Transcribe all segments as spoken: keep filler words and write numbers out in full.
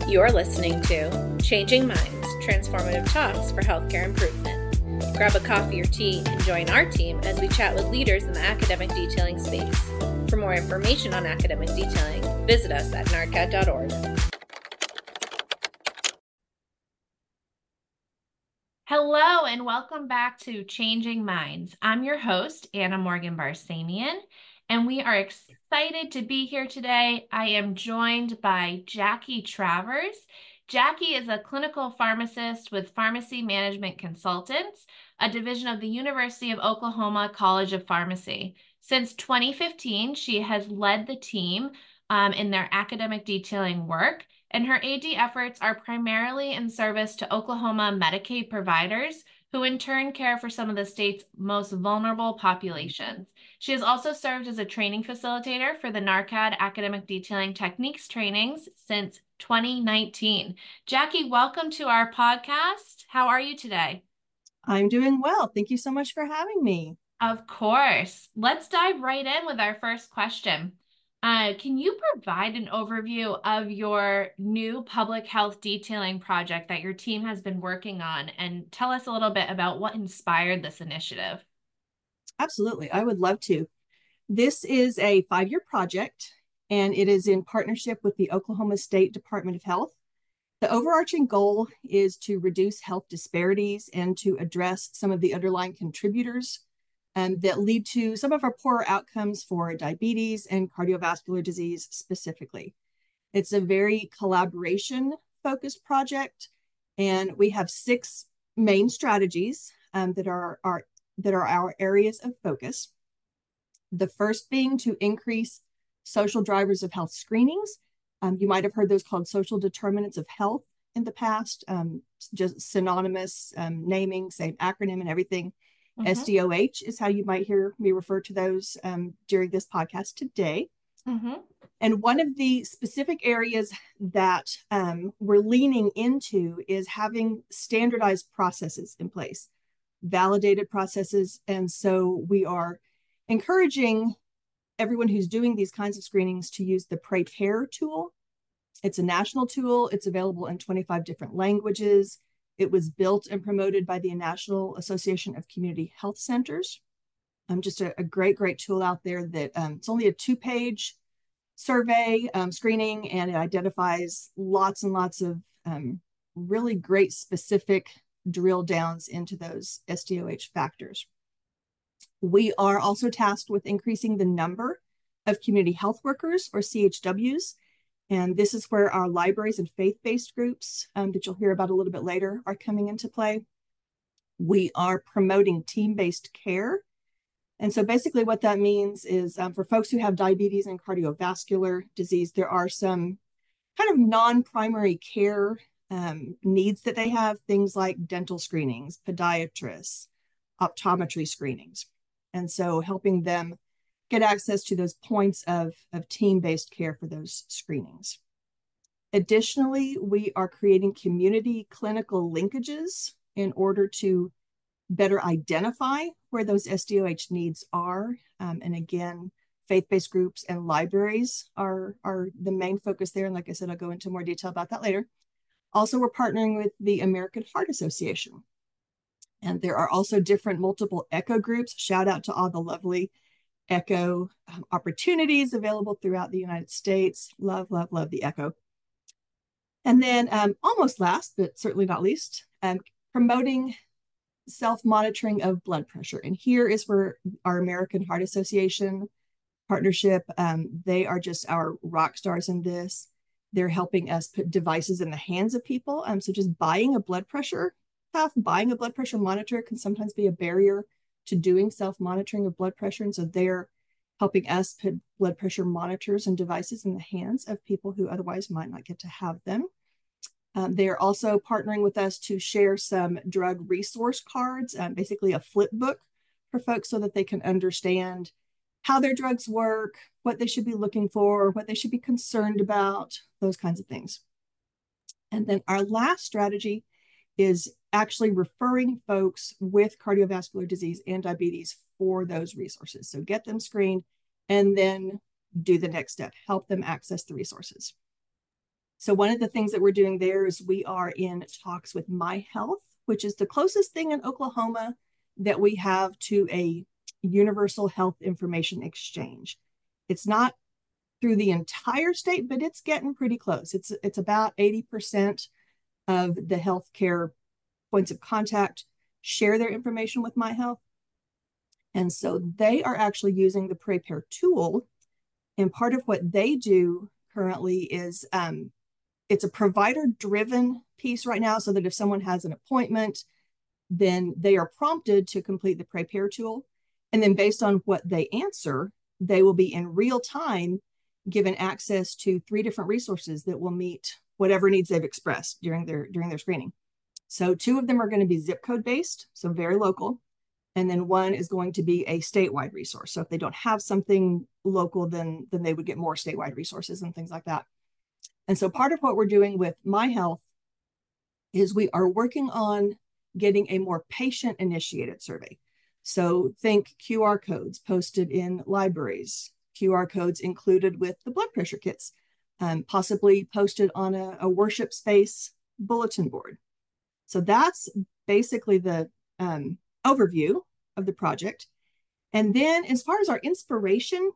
You're listening to Changing Minds, Transformative Talks for Healthcare Improvement. Grab a coffee or tea and join our team as we chat with leaders in the academic detailing space. For more information on academic detailing, visit us at narcad dot org. Hello and welcome back to Changing Minds. I'm your host, Anna Morgan Barsamian, and we are excited to be here today. I am joined by Jackie Travers. Jackie is a clinical pharmacist with Pharmacy Management Consultants, a division of the University of Oklahoma College of Pharmacy. Since twenty fifteen, she has led the team um, in their academic detailing work, and her A D efforts are primarily in service to Oklahoma Medicaid providers, who in turn care for some of the state's most vulnerable populations. She has also served as a training facilitator for the NARCAD Academic Detailing Techniques trainings since twenty nineteen. Jackie, welcome to our podcast. How are you today? I'm doing well. Thank you so much for having me. Of course. Let's dive right in with our first question. Uh, can you provide an overview of your new public health detailing project that your team has been working on, and tell us a little bit about what inspired this initiative? Absolutely. I would love to. This is a five-year project, and it is in partnership with the Oklahoma State Department of Health. The overarching goal is to reduce health disparities and to address some of the underlying contributors um, that lead to some of our poorer outcomes for diabetes and cardiovascular disease specifically. It's a very collaboration-focused project, and we have six main strategies um, that are, are, that are our areas of focus. The first being to increase social drivers of health screenings. Um, you might have heard those called social determinants of health in the past, um, just synonymous um, naming, same acronym and everything. Mm-hmm. S D O H is how you might hear me refer to those um, during this podcast today. Mm-hmm. And one of the specific areas that um, we're leaning into is having standardized processes in place, validated processes. And so we are encouraging everyone who's doing these kinds of screenings to use the PREPARE tool. It's a national tool. It's available in twenty-five different languages. It was built and promoted by the National Association of Community Health Centers. Um, just a, a great, great tool out there that um, it's only a two-page survey um, screening, and it identifies lots and lots of um, really great specific drill downs into those S D O H factors. We are also tasked with increasing the number of community health workers, or C H Ws, and this is where our libraries and faith-based groups um, that you'll hear about a little bit later are coming into play. We are promoting team-based care. And so basically what that means is um, for folks who have diabetes and cardiovascular disease, there are some kind of non-primary care um, needs that they have, things like dental screenings, podiatrists, optometry screenings. And so helping them get access to those points of, of team-based care for those screenings. Additionally, we are creating community clinical linkages in order to better identify where those S D O H needs are. Um, and again, faith-based groups and libraries are, are the main focus there. And like I said, I'll go into more detail about that later. Also, we're partnering with the American Heart Association. And there are also different multiple ECHO groups. Shout out to all the lovely ECHO um, opportunities available throughout the United States. Love, love, love the ECHO. And then um, almost last, but certainly not least, um, promoting self-monitoring of blood pressure. And here is where our American Heart Association partnership, um, they are just our rock stars in this. They're helping us put devices in the hands of people. Um, so just buying a blood pressure cuff, buying a blood pressure monitor can sometimes be a barrier to doing self-monitoring of blood pressure. And so they're helping us put blood pressure monitors and devices in the hands of people who otherwise might not get to have them. Um, they are also partnering with us to share some drug resource cards, um, basically a flip book for folks so that they can understand how their drugs work, what they should be looking for, what they should be concerned about, those kinds of things. And then our last strategy is actually referring folks with cardiovascular disease and diabetes for those resources. So get them screened and then do the next step, help them access the resources. So one of the things that we're doing there is we are in talks with MyHealth, which is the closest thing in Oklahoma that we have to a universal health information exchange. It's not through the entire state, but it's getting pretty close. It's it's about eighty percent of the healthcare points of contact share their information with MyHealth. And so they are actually using the Prepare tool. And part of what they do currently is um, it's a provider-driven piece right now, so that if someone has an appointment, then they are prompted to complete the Prepare tool. And then based on what they answer, they will be in real time given access to three different resources that will meet whatever needs they've expressed during their during their screening. So two of them are going to be zip code based, so very local. And then one is going to be a statewide resource. So if they don't have something local, then, then they would get more statewide resources and things like that. And so part of what we're doing with MyHealth is we are working on getting a more patient-initiated survey. So think Q R codes posted in libraries, Q R codes included with the blood pressure kits, um, possibly posted on a, a worship space bulletin board. So that's basically the um, overview of the project. And then as far as our inspiration,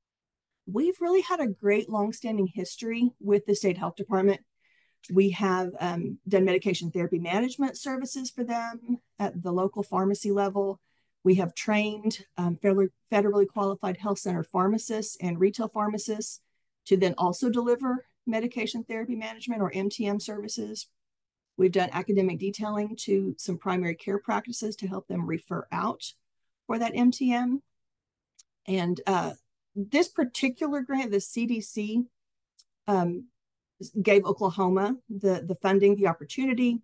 we've really had a great longstanding history with the state health department. We have um, done medication therapy management services for them at the local pharmacy level. We have trained um, federally, federally qualified health center pharmacists and retail pharmacists to then also deliver medication therapy management or M T M services. We've done academic detailing to some primary care practices to help them refer out for that M T M. And uh, this particular grant, the C D C, um, gave Oklahoma the, the funding, the opportunity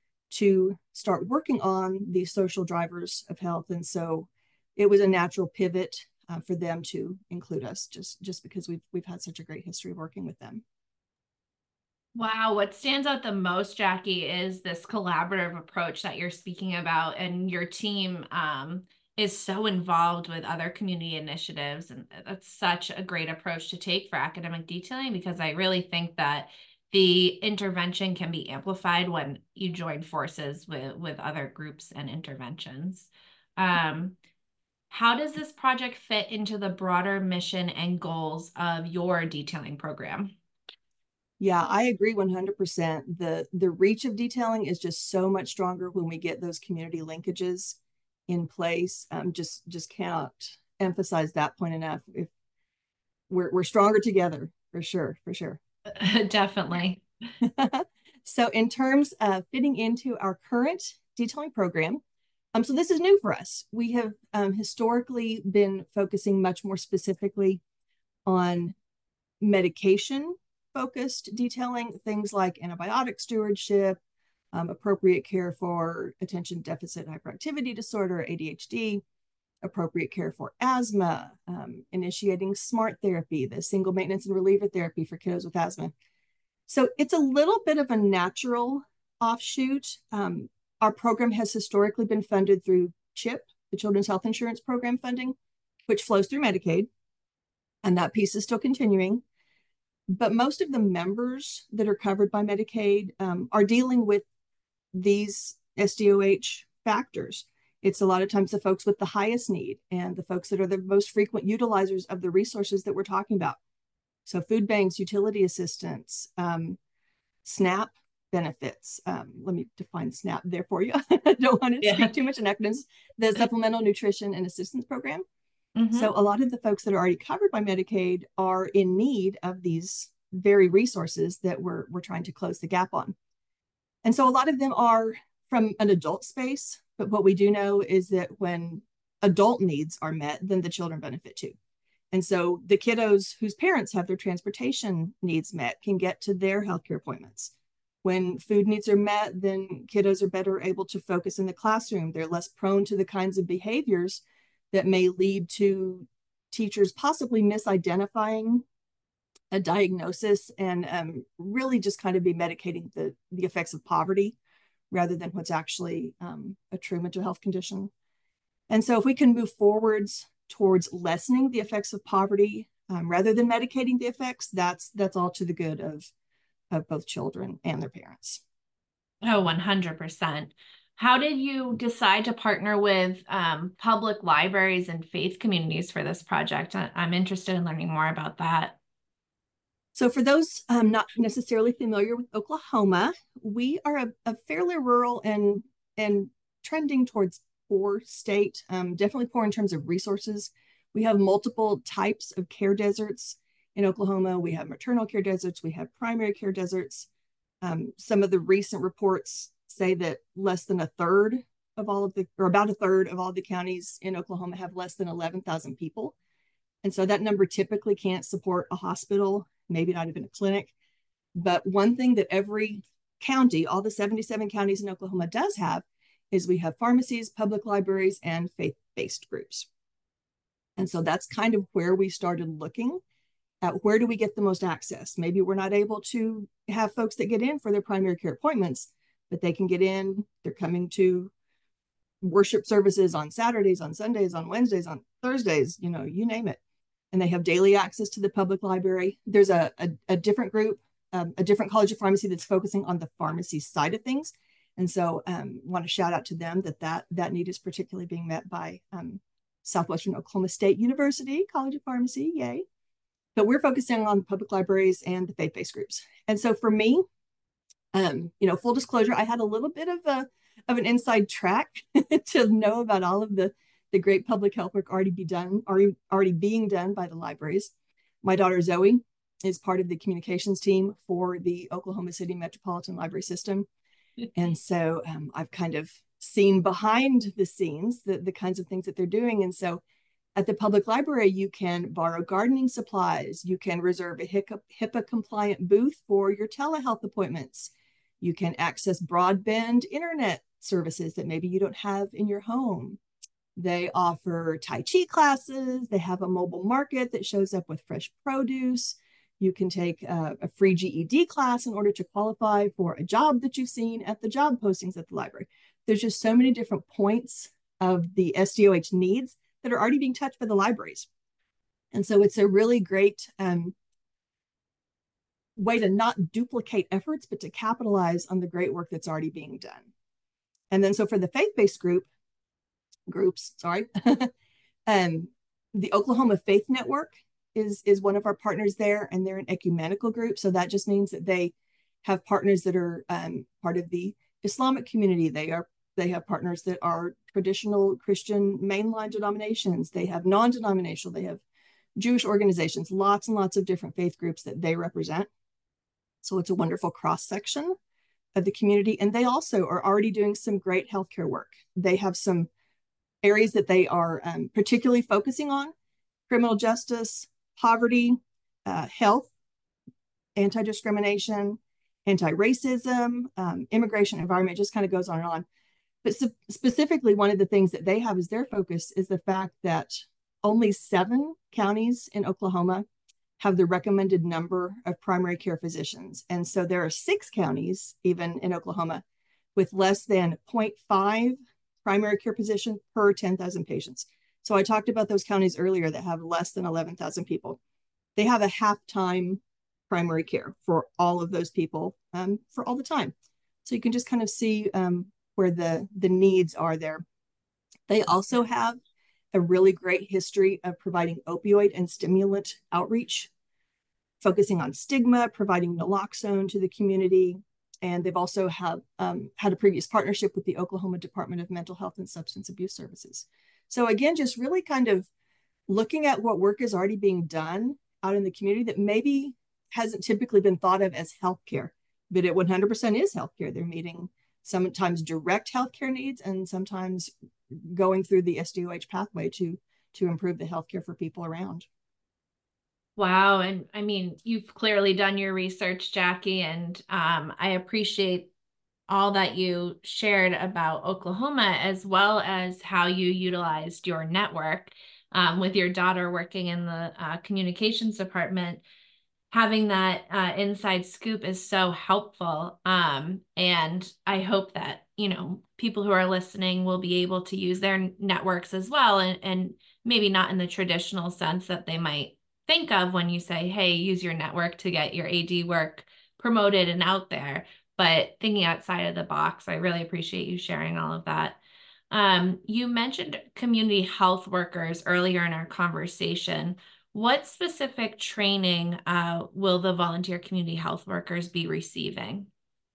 to start working on these social drivers of health. And so it was a natural pivot uh, for them to include us, just, just because we've, we've had such a great history of working with them. Wow, what stands out the most, Jackie, is this collaborative approach that you're speaking about, and your team um, is so involved with other community initiatives, and that's such a great approach to take for academic detailing, because I really think that the intervention can be amplified when you join forces with, with other groups and interventions. Um, how does this project fit into the broader mission and goals of your detailing program? Yeah, I agree one hundred percent. The, the reach of detailing is just so much stronger when we get those community linkages in place. Um, just, just cannot emphasize that point enough. If we're, we're stronger together, for sure, for sure. Definitely. So in terms of fitting into our current detailing program, um, so this is new for us. We have um, historically been focusing much more specifically on medication focused detailing, things like antibiotic stewardship, um, appropriate care for attention deficit hyperactivity disorder, A D H D, appropriate care for asthma, um, initiating SMART therapy, the single maintenance and reliever therapy for kiddos with asthma. So it's a little bit of a natural offshoot. Um, our program has historically been funded through CHIP, the Children's Health Insurance Program funding, which flows through Medicaid, and that piece is still continuing. But most of the members that are covered by Medicaid um, are dealing with these S D O H factors. It's a lot of times the folks with the highest need and the folks that are the most frequent utilizers of the resources that we're talking about. So food banks, utility assistance, um, SNAP benefits. Um, let me define SNAP there for you. I don't want to yeah. speak too much in acronyms. The Supplemental Nutrition and Assistance Program. Mm-hmm. So a lot of the folks that are already covered by Medicaid are in need of these very resources that we're, we're trying to close the gap on. And so a lot of them are from an adult space, but what we do know is that when adult needs are met, then the children benefit too. And so the kiddos whose parents have their transportation needs met can get to their healthcare appointments. When food needs are met, then kiddos are better able to focus in the classroom. They're less prone to the kinds of behaviors that may lead to teachers possibly misidentifying a diagnosis and um, really just kind of be medicating the, the effects of poverty rather than what's actually um, a true mental health condition. And so if we can move forwards towards lessening the effects of poverty um, rather than medicating the effects, that's, that's all to the good of of both children and their parents. Oh, one hundred percent. How did you decide to partner with um, public libraries and faith communities for this project? I- I'm interested in learning more about that. So for those um, not necessarily familiar with Oklahoma, we are a, a fairly rural and and trending towards poor state, um, definitely poor in terms of resources. We have multiple types of care deserts in Oklahoma. We have maternal care deserts, we have primary care deserts. Um, some of the recent reports say that less than a third of all of the, or about a third of all the counties in Oklahoma have less than eleven thousand people. And so that number typically can't support a hospital, maybe not even a clinic. But one thing that every county, all the seventy-seven counties in Oklahoma, does have is we have pharmacies, public libraries, and faith-based groups. And so that's kind of where we started looking at where do we get the most access. Maybe we're not able to have folks that get in for their primary care appointments, but they can get in, they're coming to worship services on Saturdays, on Sundays, on Wednesdays, on Thursdays, you know, you name it. And they have daily access to the public library. There's a, a, a different group, um, a different college of pharmacy that's focusing on the pharmacy side of things. And so um, want to shout out to them that that, that need is particularly being met by um, Southwestern Oklahoma State University College of Pharmacy, yay. But we're focusing on public libraries and the faith-based groups. And so for me, um, you know, full disclosure, I had a little bit of a of an inside track to know about all of the the great public health work already be done, already already being done by the libraries. My daughter Zoe is part of the communications team for the Oklahoma City Metropolitan Library System, and so um, I've kind of seen behind the scenes the the kinds of things that they're doing. And so at the public library, you can borrow gardening supplies. You can reserve a HIPAA compliant booth for your telehealth appointments. You can access broadband internet services that maybe you don't have in your home. They offer Tai Chi classes. They have a mobile market that shows up with fresh produce. You can take a, a free G E D class in order to qualify for a job that you've seen at the job postings at the library. There's just so many different points of the S D O H needs that are already being touched by the libraries. And so it's a really great um, way to not duplicate efforts, but to capitalize on the great work that's already being done. And then so for the faith-based group, groups, sorry, um, the Oklahoma Faith Network is, is one of our partners there, and they're an ecumenical group. So that just means that they have partners that are um, part of the Islamic community. They are They have partners that are traditional Christian mainline denominations. They have non-denominational. They have Jewish organizations, lots and lots of different faith groups that they represent. So it's a wonderful cross-section of the community. And they also are already doing some great healthcare work. They have some areas that they are um, particularly focusing on: criminal justice, poverty, uh, health, anti-discrimination, anti-racism, um, immigration, environment, just kind of goes on and on. But specifically, one of the things that they have as their focus is the fact that only seven counties in Oklahoma have the recommended number of primary care physicians. And so there are six counties, even in Oklahoma, with less than zero point five primary care physician per ten thousand patients. So I talked about those counties earlier that have less than eleven thousand people. They have a half-time primary care for all of those people um, for all the time. So you can just kind of see um, where the, the needs are there. They also have a really great history of providing opioid and stimulant outreach, focusing on stigma, providing naloxone to the community. And they've also have um, had a previous partnership with the Oklahoma Department of Mental Health and Substance Abuse Services. So again, just really kind of looking at what work is already being done out in the community that maybe hasn't typically been thought of as healthcare, but it one hundred percent is healthcare. They're meeting sometimes direct healthcare needs and sometimes going through the S D O H pathway to, to improve the healthcare for people around. Wow. And I mean, you've clearly done your research, Jackie, and um, I appreciate all that you shared about Oklahoma, as well as how you utilized your network um, with your daughter working in the uh, communications department. Having that uh, inside scoop is so helpful. Um, and I hope that, you know, people who are listening will be able to use their networks as well. And, and maybe not in the traditional sense that they might think of when you say, hey, use your network to get your A D work promoted and out there, but thinking outside of the box. I really appreciate you sharing all of that. Um, you mentioned community health workers earlier in our conversation. What specific training uh, will the volunteer community health workers be receiving?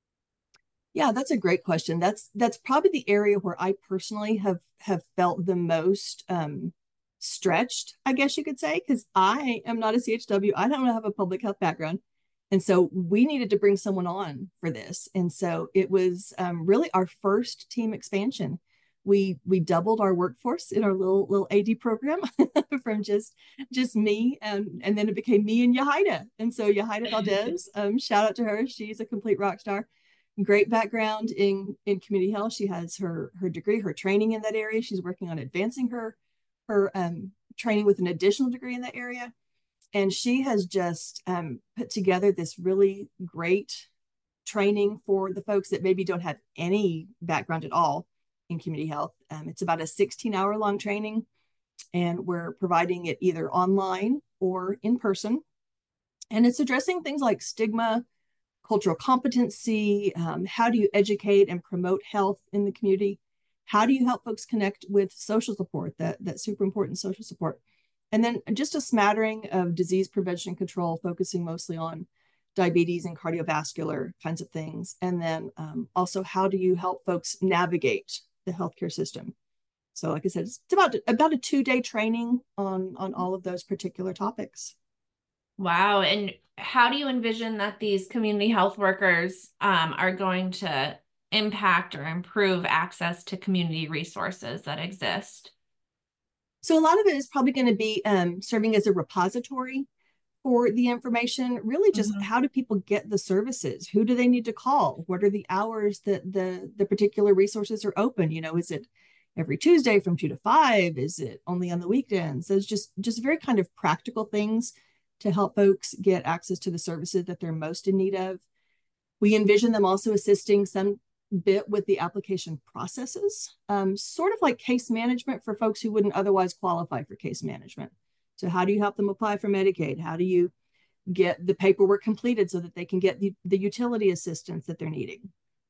Yeah, that's a great question. That's that's probably the area where I personally have have felt the most um, stretched, I guess you could say, because I am not a C H W. I don't have a public health background, and so we needed to bring someone on for this. And so it was um, really our first team expansion. We we doubled our workforce in our little little A D program from just just me, and and then it became me and Yahida. And so Yahida Valdez, um, shout out to her. She's a complete rock star, great background in in community health. She has her her degree, her training in that area. She's working on advancing her her um, training with an additional degree in that area, and she has just um, put together this really great training for the folks that maybe don't have any background at all in community health. Um, it's about a sixteen hour long training, and we're providing it either online or in person, and it's addressing things like stigma, cultural competency, um, how do you educate and promote health in the community? How do you help folks connect with social support, that, that super important social support? And then just a smattering of disease prevention and control, focusing mostly on diabetes and cardiovascular kinds of things. And then um, also, how do you help folks navigate the healthcare system? So like I said, it's about, about a two-day training on, on all of those particular topics. Wow. And how do you envision that these community health workers um, are going to impact or improve access to community resources that exist? So a lot of it is probably going to be um, serving as a repository for the information. Really, just Mm-hmm. how do people get the services? Who do they need to call? What are the hours that the the particular resources are open? You know, is it every Tuesday from two to five? Is it only on the weekends? So it's just just very kind of practical things to help folks get access to the services that they're most in need of. We envision them also assisting some bit with the application processes, um, sort of like case management for folks who wouldn't otherwise qualify for case management. So how do you help them apply for Medicaid? How do you get the paperwork completed so that they can get the, the utility assistance that they're needing?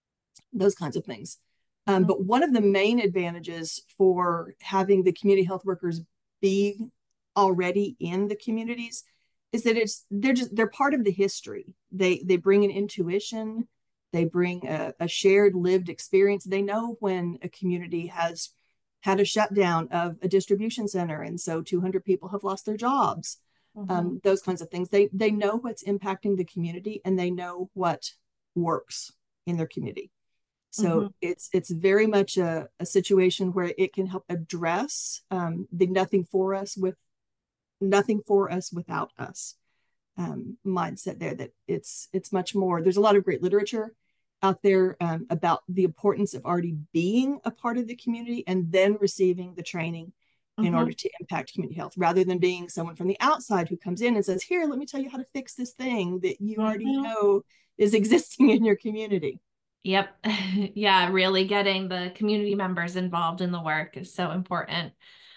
Those kinds of things. Um, but one of the main advantages for having the community health workers be already in the communities is that it's they're just they're part of the history. They they bring an intuition, they bring a, a shared lived experience. They know when a community has had a shutdown of a distribution center, and so two hundred people have lost their jobs. Mm-hmm. Um, those kinds of things. They they know what's impacting the community, and they know what works in their community. So Mm-hmm. it's it's very much a, a situation where it can help address um, the nothing for us with nothing for us without us um, mindset there. That it's it's much more. There's a lot of great literature out there um, about the importance of already being a part of the community and then receiving the training in Mm-hmm. order to impact community health, rather than being someone from the outside who comes in and says, "Here, let me tell you how to fix this thing that you already Mm-hmm. know is existing in your community." Yep. Yeah, really getting the community members involved in the work is so important.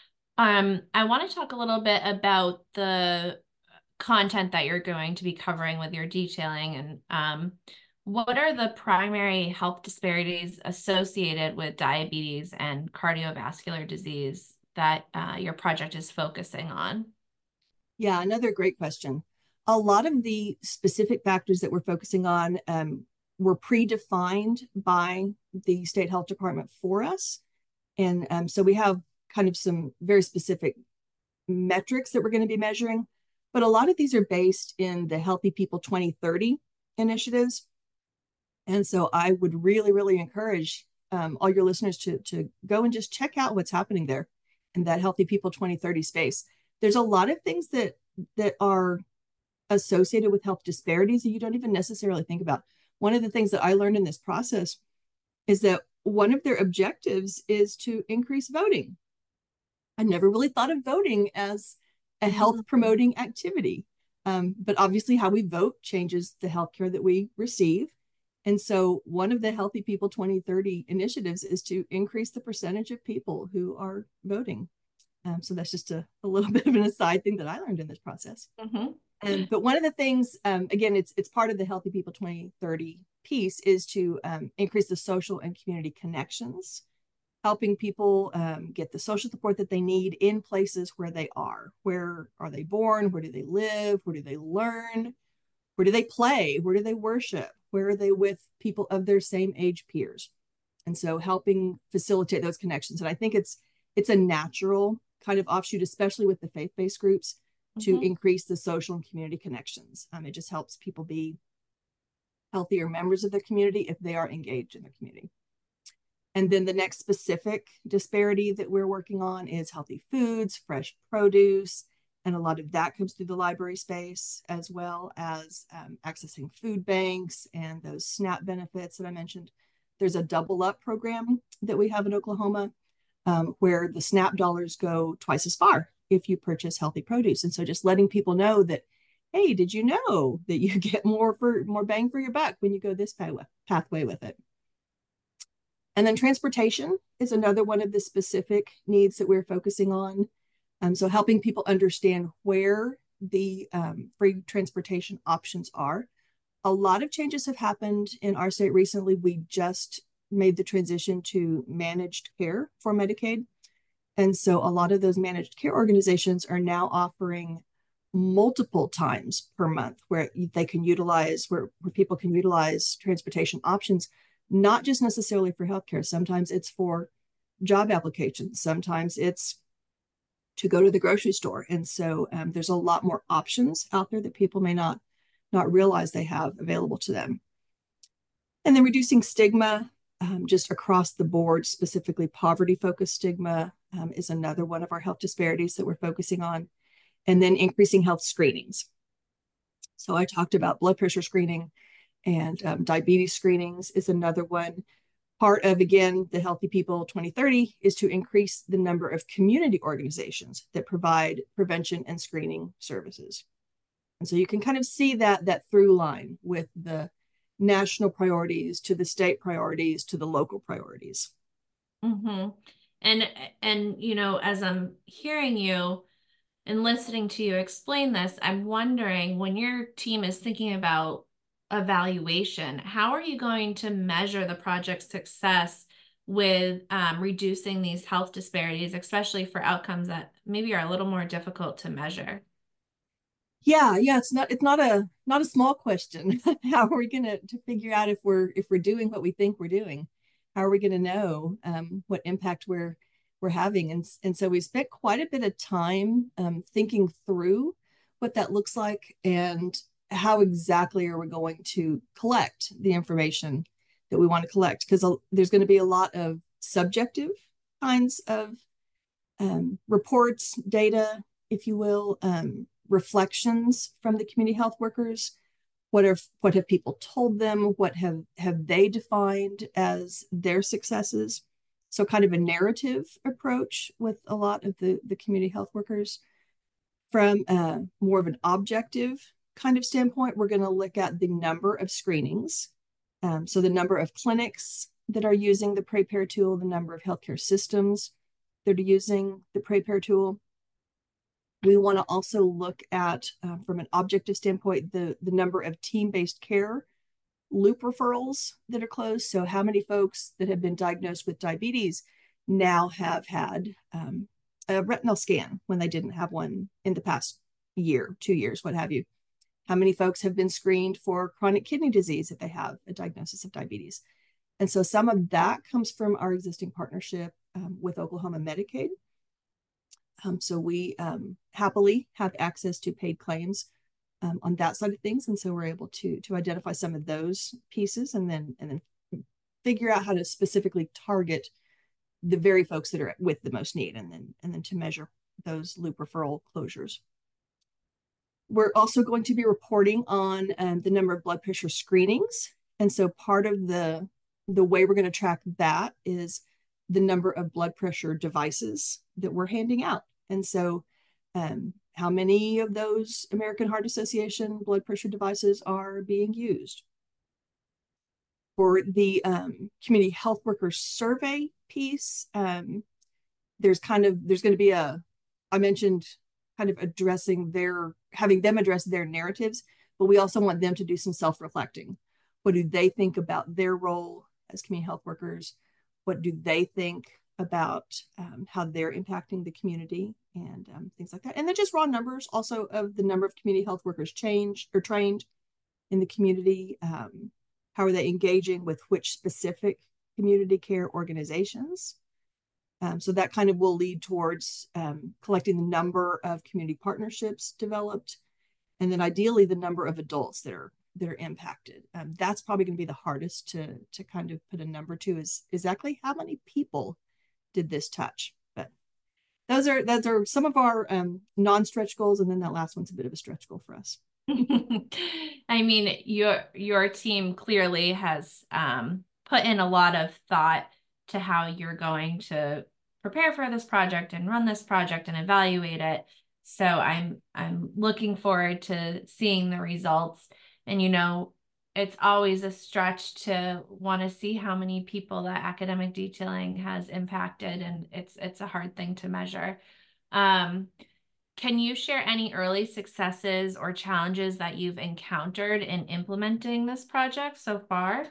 Um, I want to talk a little bit about the content that you're going to be covering with your detailing, and um, what are the primary health disparities associated with diabetes and cardiovascular disease that uh, your project is focusing on? Yeah, another great question. A lot of the specific factors that we're focusing on um, were predefined by the state health department for us. And um, so we have kind of some very specific metrics that we're going to be measuring. But a lot of these are based in the Healthy People twenty thirty initiatives. And so I would really, really encourage um, all your listeners to, to go and just check out what's happening there in that Healthy People twenty thirty space. There's a lot of things that that are associated with health disparities that you don't even necessarily think about. One of the things that I learned in this process is that one of their objectives is to increase voting. I never really thought of voting as a health promoting activity. Um, but obviously, how we vote changes the healthcare that we receive. And so, one of the Healthy People twenty thirty initiatives is to increase the percentage of people who are voting. Um, so, that's just a, a little bit of an aside thing that I learned in this process. Mm-hmm. Um, but one of the things, um, again, it's it's part of the Healthy People twenty thirty piece is to um, increase the social and community connections, helping people um, get the social support that they need in places where they are. Where are they born? Where do they live? Where do they learn? Where do they play? Where do they worship? Where are they with people of their same age peers? And so helping facilitate those connections. And I think it's it's a natural kind of offshoot, especially with the faith-based groups, to Mm-hmm. increase the social and community connections. Um, it just helps people be healthier members of the community if they are engaged in the community. And then the next specific disparity that we're working on is healthy foods, fresh produce, and a lot of that comes through the library space, as well as um, accessing food banks and those SNAP benefits that I mentioned. There's a double up program that we have in Oklahoma um, where the SNAP dollars go twice as far if you purchase healthy produce. And so just letting people know that, hey, did you know that you get more for more bang for your buck when you go this pathway with it? And then transportation is another one of the specific needs that we're focusing on. Um, so helping people understand where the um, free transportation options are. A lot of changes have happened in our state recently. We just made the transition to managed care for Medicaid. And so a lot of those managed care organizations are now offering multiple times per month where they can utilize, where, where people can utilize transportation options, not just necessarily for healthcare. Sometimes it's for job applications. Sometimes it's to go to the grocery store. And so um, there's a lot more options out there that people may not, not realize they have available to them. And then reducing stigma um, just across the board, specifically poverty-focused stigma um, is another one of our health disparities that we're focusing on. And then increasing health screenings. So I talked about blood pressure screening, and um, diabetes screenings is another one. Part of, again, the Healthy People twenty thirty is to increase the number of community organizations that provide prevention and screening services. And so you can kind of see that, that through line with the national priorities to the state priorities to the local priorities. Mm-hmm. And and you know, as I'm hearing you and listening to you explain this, I'm wondering when your team is thinking about evaluation, how are you going to measure the project's success with um, reducing these health disparities, especially for outcomes that maybe are a little more difficult to measure? Yeah, yeah, it's not it's not a not a small question. How are we gonna to figure out if we're if we're doing what we think we're doing? How are we gonna know um, what impact we're we're having? And and so we spent quite a bit of time um, thinking through what that looks like and how exactly are we going to collect the information that we want to collect, because there's going to be a lot of subjective kinds of um, reports, data, if you will, um, reflections from the community health workers. What are what have people told them? What have have they defined as their successes? So kind of a narrative approach with a lot of the, the community health workers. From uh, more of an objective kind of standpoint, we're going to look at the number of screenings. Um, so the number of clinics that are using the PRAPARE tool, the number of healthcare systems that are using the PRAPARE tool. We want to also look at, uh, from an objective standpoint, the, the number of team-based care loop referrals that are closed. So how many folks that have been diagnosed with diabetes now have had um, a retinal scan when they didn't have one in the past year, two years, what have you? How many folks have been screened for chronic kidney disease if they have a diagnosis of diabetes? And so some of that comes from our existing partnership um, with Oklahoma Medicaid. Um, so we um, happily have access to paid claims um, on that side of things, and so we're able to to identify some of those pieces, and then and then figure out how to specifically target the very folks that are with the most need, and then and then to measure those loop referral closures. We're also going to be reporting on um, the number of blood pressure screenings, and so part of the the way we're going to track that is the number of blood pressure devices that we're handing out. And so um, how many of those American Heart Association blood pressure devices are being used? For the um, community health workers survey piece, um, there's kind of, there's going to be a, I mentioned kind of addressing their, having them address their narratives, but we also want them to do some self-reflecting. What do they think about their role as community health workers? What do they think about um, how they're impacting the community and um, things like that? And then just raw numbers also of the number of community health workers changed or trained in the community. Um, how are they engaging with which specific community care organizations? Um, so that kind of will lead towards um, collecting the number of community partnerships developed, and then ideally the number of adults that are that are impacted. Um, that's probably going to be the hardest to to kind of put a number to, is exactly how many people did this touch. But those are those are some of our um, non-stretch goals, and then that last one's a bit of a stretch goal for us. I mean, your your team clearly has um, put in a lot of thought to how you're going to prepare for this project and run this project and evaluate it. So I'm I'm looking forward to seeing the results. And you know, it's always a stretch to want to see how many people that academic detailing has impacted, and it's it's a hard thing to measure. Um, can you share any early successes or challenges that you've encountered in implementing this project so far?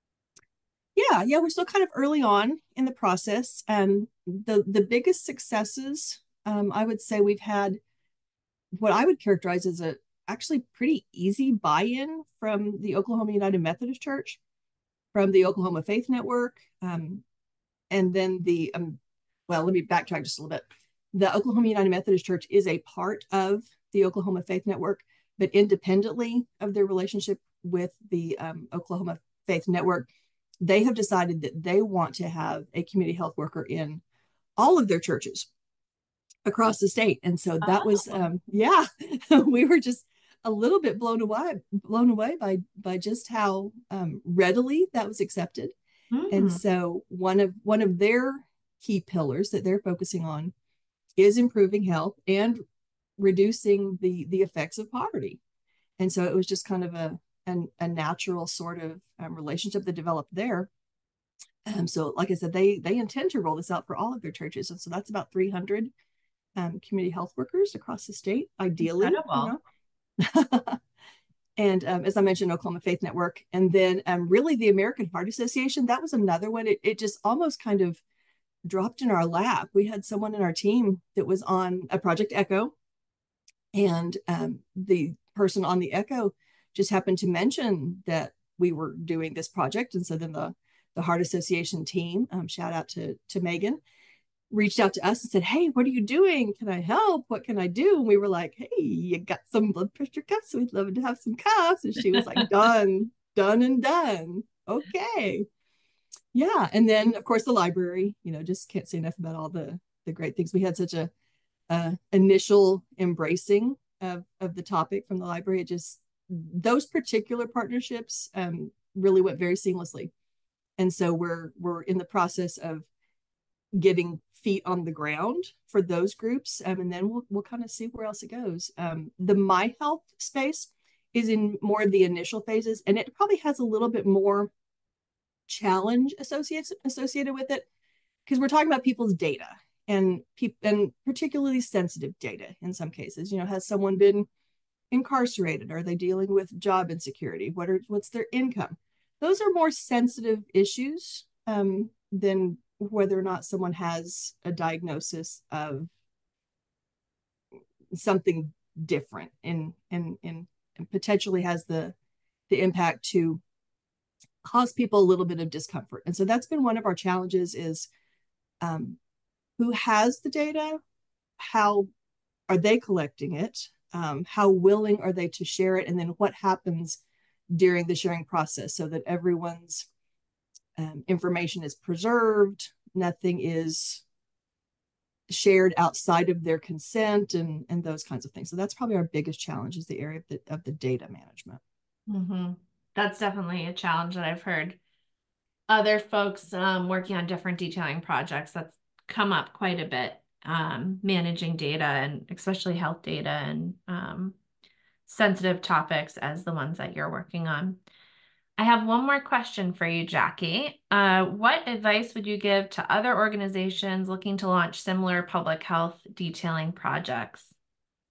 Yeah, yeah, we're still kind of early on in the process. Um, the the biggest successes, um, I would say we've had what I would characterize as a actually pretty easy buy-in from the Oklahoma United Methodist Church, from the Oklahoma Faith Network, um, and then the um, well, let me backtrack just a little bit. The Oklahoma United Methodist Church is a part of the Oklahoma Faith Network, but independently of their relationship with the um, Oklahoma Faith Network, they have decided that they want to have a community health worker in all of their churches across the state. And so that was, Oh. um, yeah, we were just a little bit blown away, blown away by by just how um, readily that was accepted. And Mm. so one of one of their key pillars that they're focusing on is improving health and reducing the the effects of poverty. And so it was just kind of a an, a natural sort of um, relationship that developed there. Um, so, like I said, they they intend to roll this out for all of their churches, and so that's about three hundred um, community health workers across the state, ideally, you Incredible. know. And um, as I mentioned, Oklahoma Faith Network, and then um, really the American Heart Association. That was another one. It it just almost kind of dropped in our lap. We had someone in our team that was on a Project Echo, and um, the person on the Echo just happened to mention that we were doing this project. And so then the, the Heart Association team, um, shout out to, to Megan, reached out to us and said, "Hey, what are you doing? Can I help? What can I do?" And we were like, "Hey, you got some blood pressure cuffs? We'd love to have some cuffs." And she was like, "Done, done and done. Okay." Yeah. And then of course the library, you know, just can't say enough about all the the great things. We had such a uh, initial embracing of, of the topic from the library. It just, those particular partnerships um, really went very seamlessly. And so we're, we're in the process of getting feet on the ground for those groups. Um, and then we'll, we'll kind of see where else it goes. Um, the My Health space is in more of the initial phases, and it probably has a little bit more challenge associated, associated with it, because we're talking about people's data, and people, and particularly sensitive data in some cases. You know, has someone been incarcerated? Are they dealing with job insecurity? What are what's their income? Those are more sensitive issues um, than whether or not someone has a diagnosis of something different and and and, and potentially has the the impact to cause people a little bit of discomfort. And so that's been one of our challenges is um, who has the data, how are they collecting it, um, how willing are they to share it, and then what happens during the sharing process so that everyone's um, information is preserved, nothing is shared outside of their consent, and and those kinds of things. So that's probably our biggest challenge, is the area of the, of the data management. Mm-hmm. That's definitely a challenge that I've heard other folks um, working on different detailing projects that's come up quite a bit, um, managing data, and especially health data and um, sensitive topics as the ones that you're working on. I have one more question for you, Jackie. Uh, what advice would you give to other organizations looking to launch similar public health detailing projects?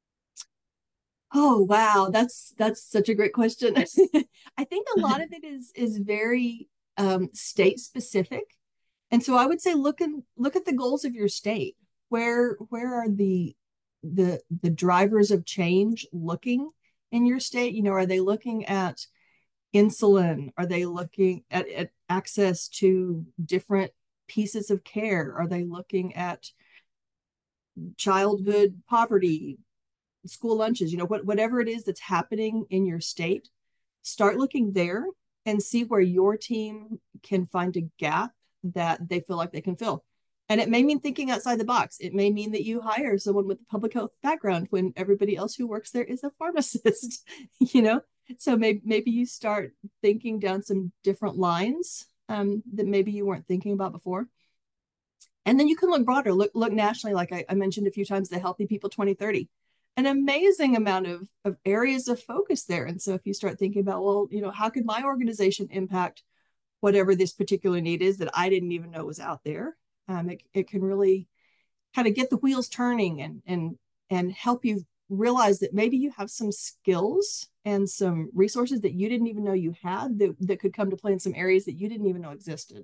Oh, wow. That's that's such a great question. I think a lot of it is is very um, state specific. And so I would say look and look at the goals of your state. Where where are the the the drivers of change looking in your state? You know, are they looking at insulin? Are they looking at, at access to different pieces of care? Are they looking at childhood poverty, school lunches, you know, what, whatever it is that's happening in your state, start looking there and see where your team can find a gap that they feel like they can fill. And it may mean thinking outside the box. It may mean that you hire someone with a public health background when everybody else who works there is a pharmacist, you know? So maybe, maybe you start thinking down some different lines um, that maybe you weren't thinking about before. And then you can look broader, look, look nationally, like I, I mentioned a few times, the Healthy People twenty thirty, an amazing amount of, of areas of focus there. And so if you start thinking about, well, you know, how could my organization impact whatever this particular need is that I didn't even know was out there? Um, it, it can really kind of get the wheels turning and and and help you realize that maybe you have some skills and some resources that you didn't even know you had that, that could come to play in some areas that you didn't even know existed.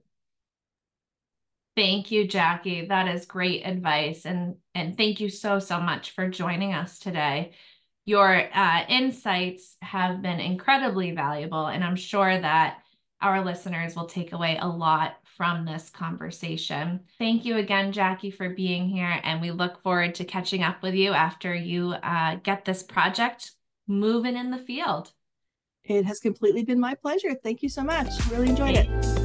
Thank you, Jackie. That is great advice. And, and thank you so, so much for joining us today. Your uh, insights have been incredibly valuable, and I'm sure that our listeners will take away a lot from this conversation. Thank you again, Jackie, for being here, and we look forward to catching up with you after you uh, get this project moving in the field. It has completely been my pleasure. Thank you so much. Really enjoyed Thank it.